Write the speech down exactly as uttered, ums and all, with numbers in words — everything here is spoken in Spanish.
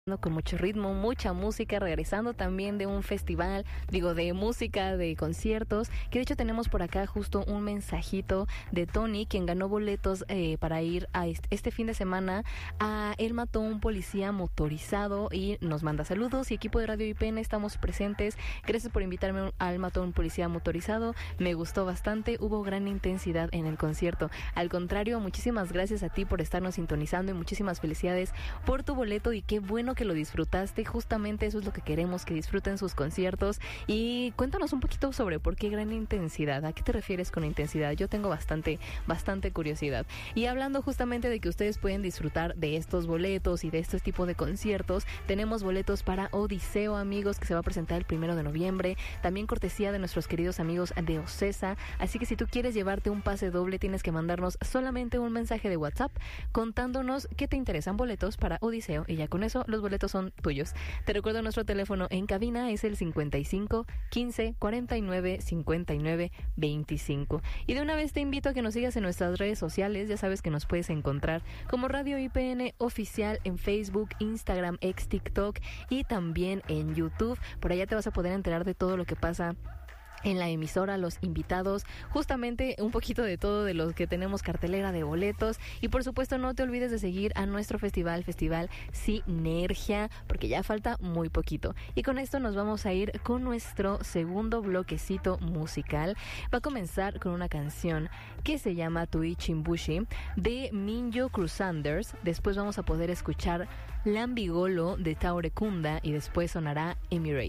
con mucho ritmo, mucha música, regresando también de un festival, digo, de música, de conciertos, que de hecho tenemos por acá justo un mensajito de Tony, quien ganó boletos eh, para ir a este, este fin de semana a Él mató a un policía motorizado y nos manda saludos. Y equipo de Radio I P N, estamos presentes. Gracias por invitarme a Él mató a un policía motorizado, me gustó bastante, hubo gran intensidad en el concierto. Al contrario, muchísimas gracias a ti por estarnos sintonizando y muchísimas felicidades por tu boleto, y qué bueno que lo disfrutaste. Justamente eso es lo que queremos, que disfruten sus conciertos. Y cuéntanos un poquito sobre por qué gran intensidad. ¿A qué te refieres con intensidad? Yo tengo bastante, bastante curiosidad. Y hablando justamente de que ustedes pueden disfrutar de estos boletos y de este tipo de conciertos, tenemos boletos para Odiseo, amigos, que se va a presentar el primero de noviembre. También cortesía de nuestros queridos amigos de Ocesa. Así que si tú quieres llevarte un pase doble, tienes que mandarnos solamente un mensaje de WhatsApp contándonos que te interesan boletos para Odiseo, y ya con eso los boletos son tuyos. Te recuerdo, nuestro teléfono en cabina es el cincuenta y cinco, quince, cuarenta y nueve, cincuenta y nueve, veinticinco. Y de una vez te invito a que nos sigas en nuestras redes sociales. Ya sabes que nos puedes encontrar como Radio I P N Oficial en Facebook, Instagram, ex TikTok y también en YouTube. Por allá te vas a poder enterar de todo lo que pasa en la emisora, los invitados, justamente un poquito de todo, de los que tenemos cartelera de boletos. Y por supuesto no te olvides de seguir a nuestro festival, Festival Sinergia, porque ya falta muy poquito. Y con esto nos vamos a ir con nuestro segundo bloquecito musical. Va a comenzar con una canción que se llama Tui Chimbushi de Minjo Crusaders. Después vamos a poder escuchar Lambigolo de Taurecunda y después sonará Emirate.